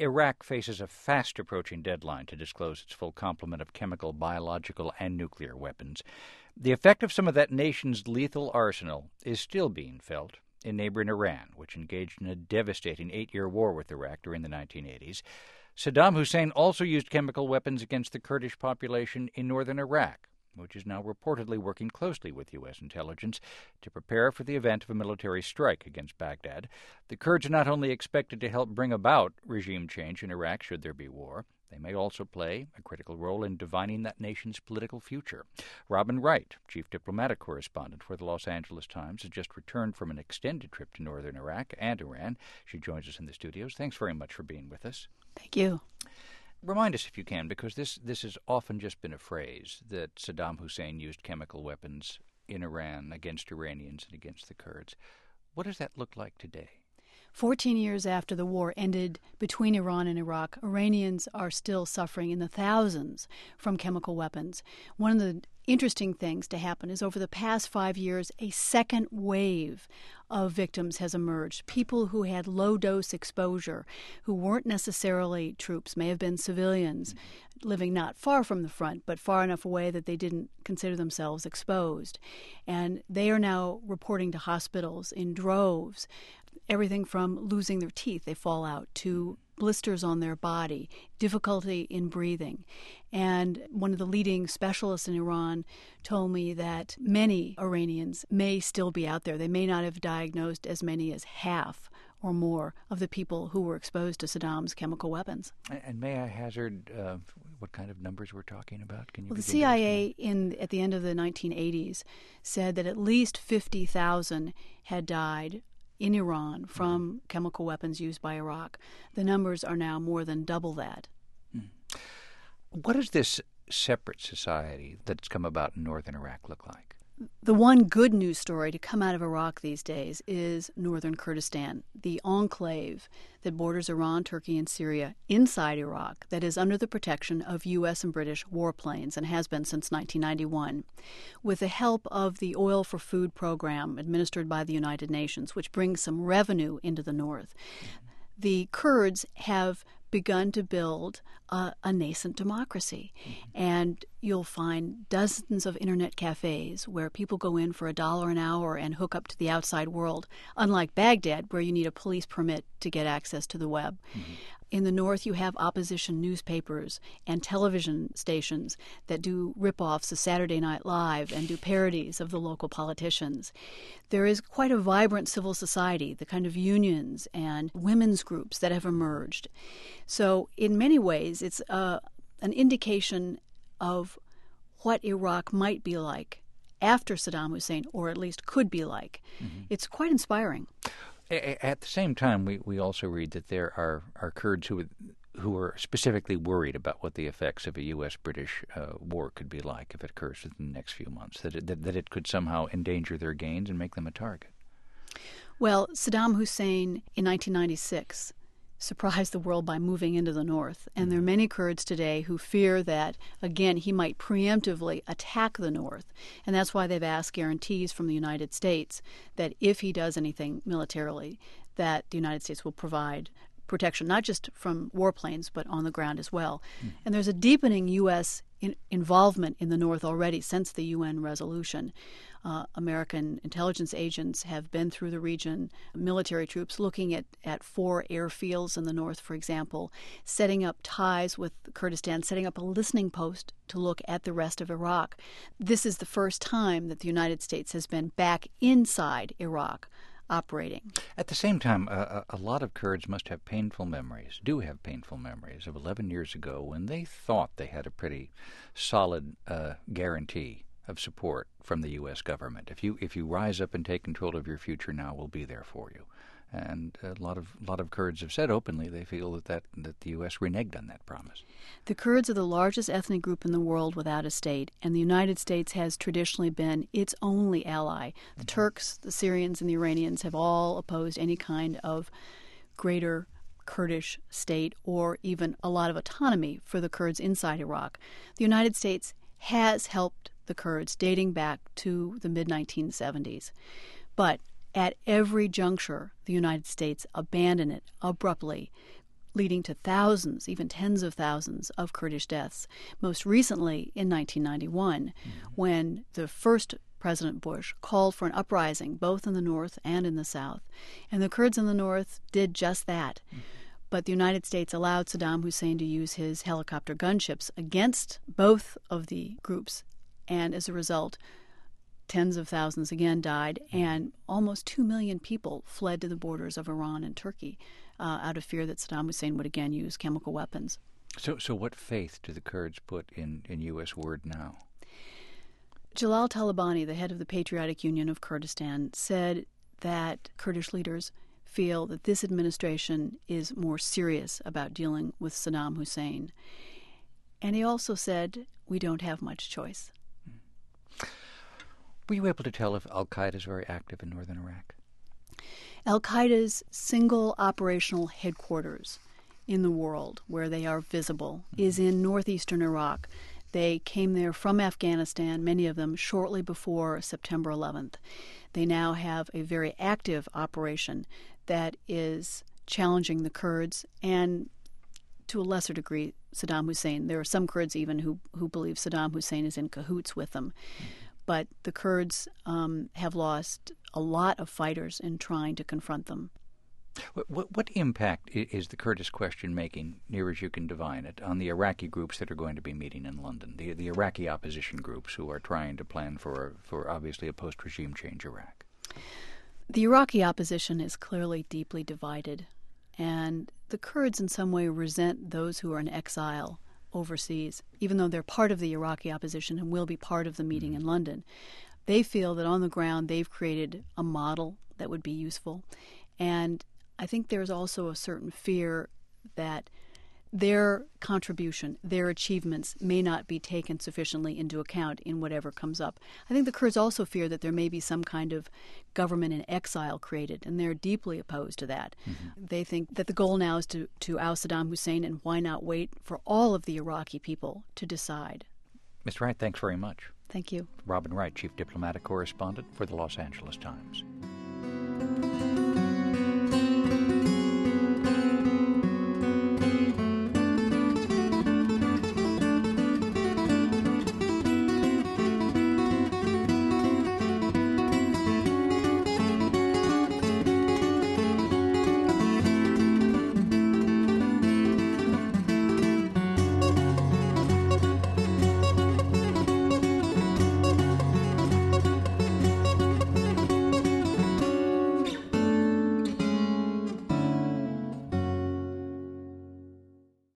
Iraq faces a fast-approaching deadline to disclose its full complement of chemical, biological, and nuclear weapons. The effect of some of that nation's lethal arsenal is still being felt in neighboring Iran, which engaged in a devastating 8-year war with Iraq during the 1980s. Saddam Hussein also used chemical weapons against the Kurdish population in northern Iraq, which is now reportedly working closely with U.S. intelligence to prepare for the event of a military strike against Baghdad. The Kurds are not only expected to help bring about regime change in Iraq should there be war, they may also play a critical role in defining that nation's political future. Robin Wright, chief diplomatic correspondent for the Los Angeles Times, has just returned from an extended trip to northern Iraq and Iran. She joins us in the studios. Thanks very much for being with us. Thank you. Remind us, if you can, because this has often just been a phrase, that Saddam Hussein used chemical weapons in Iran against Iranians and against the Kurds. What does that look like today? 14 years after the war ended between Iran and Iraq, Iranians are still suffering in the thousands from chemical weapons. One of the interesting things to happen is over the past 5 years, a second wave of victims has emerged. People who had low-dose exposure, who weren't necessarily troops, may have been civilians living not far from the front, but far enough away that they didn't consider themselves exposed. And they are now reporting to hospitals in droves. Everything from losing their teeth, they fall out, to blisters on their body, difficulty in breathing. And one of the leading specialists in Iran told me that many Iranians may still be out there. They may not have diagnosed as many as half or more of the people who were exposed to Saddam's chemical weapons. And may I hazard what kind of numbers we're talking about? Can you? Well, the CIA at the end of the 1980s said that at least 50,000 had died in Iran from chemical weapons used by Iraq. The numbers are now more than double that. What does this separate society that's come about in northern Iraq look like? The one good news story to come out of Iraq these days is northern Kurdistan, the enclave that borders Iran, Turkey, and Syria inside Iraq that is under the protection of U.S. and British warplanes and has been since 1991. With the help of the Oil for Food program administered by the United Nations, which brings some revenue into the north, the Kurds have begun to build a nascent democracy. And you'll find dozens of internet cafes where people go in for $1 an hour and hook up to the outside world, unlike Baghdad, where you need a police permit to get access to the web. In the north, you have opposition newspapers and television stations that do rip-offs of Saturday Night Live and do parodies of the local politicians. There is quite a vibrant civil society, the kind of unions and women's groups that have emerged. So in many ways, it's an indication of what Iraq might be like after Saddam Hussein, or at least could be like. It's quite inspiring. At the same time, we also read that there are Kurds who are specifically worried about what the effects of a U.S.-British war could be like if it occurs within the next few months, that it could somehow endanger their gains and make them a target. Well, Saddam Hussein in 1996 surprised the world by moving into the north. And there are many Kurds today who fear that, again, he might preemptively attack the north. And that's why they've asked guarantees from the United States that if he does anything militarily, that the United States will provide protection, not just from warplanes, but on the ground as well. And there's a deepening U.S. involvement in the north already since the UN resolution. American intelligence agents have been through the region, military troops looking at 4 airfields in the north, for example, setting up ties with Kurdistan, setting up a listening post to look at the rest of Iraq. This is the first time that the United States has been back inside Iraq operating. At the same time, a lot of Kurds must have painful memories of 11 years ago when they thought they had a pretty solid guarantee of support from the U.S. government. If you rise up and take control of your future now, we'll be there for you. And a lot of Kurds have said openly they feel that the U.S. reneged on that promise. The Kurds are the largest ethnic group in the world without a state, and the United States has traditionally been its only ally. The Turks, the Syrians, and the Iranians have all opposed any kind of greater Kurdish state or even a lot of autonomy for the Kurds inside Iraq. The United States has helped the Kurds dating back to the mid-1970s. But at every juncture, the United States abandoned it abruptly, leading to thousands, even tens of thousands of Kurdish deaths. Most recently in 1991, when the first President Bush called for an uprising both in the north and in the south. And the Kurds in the north did just that. But the United States allowed Saddam Hussein to use his helicopter gunships against both of the groups. And as a result, tens of thousands again died, and almost 2 million people fled to the borders of Iran and Turkey out of fear that Saddam Hussein would again use chemical weapons. So what faith do the Kurds put in U.S. word now? Jalal Talabani, the head of the Patriotic Union of Kurdistan, said that Kurdish leaders feel that this administration is more serious about dealing with Saddam Hussein. And he also said, we don't have much choice. Were you able to tell if al-Qaeda is very active in northern Iraq? Al-Qaeda's single operational headquarters in the world where they are visible is in northeastern Iraq. They came there from Afghanistan, many of them shortly before September 11th. They now have a very active operation that is challenging the Kurds and, to a lesser degree, Saddam Hussein. There are some Kurds even who believe Saddam Hussein is in cahoots with them. But the Kurds have lost a lot of fighters in trying to confront them. What impact is the Kurdish question making, near as you can divine it, on the Iraqi groups that are going to be meeting in London, the Iraqi opposition groups who are trying to plan for obviously a post-regime change Iraq? The Iraqi opposition is clearly deeply divided, and the Kurds in some way resent those who are in exile overseas, even though they're part of the Iraqi opposition and will be part of the meeting in London. They feel that on the ground they've created a model that would be useful. And I think there's also a certain fear that their contribution, their achievements may not be taken sufficiently into account in whatever comes up. I think the Kurds also fear that there may be some kind of government in exile created, and they're deeply opposed to that. They think that the goal now is to oust Saddam Hussein, and why not wait for all of the Iraqi people to decide? Ms. Wright, thanks very much. Thank you. Robin Wright, Chief Diplomatic Correspondent for the Los Angeles Times.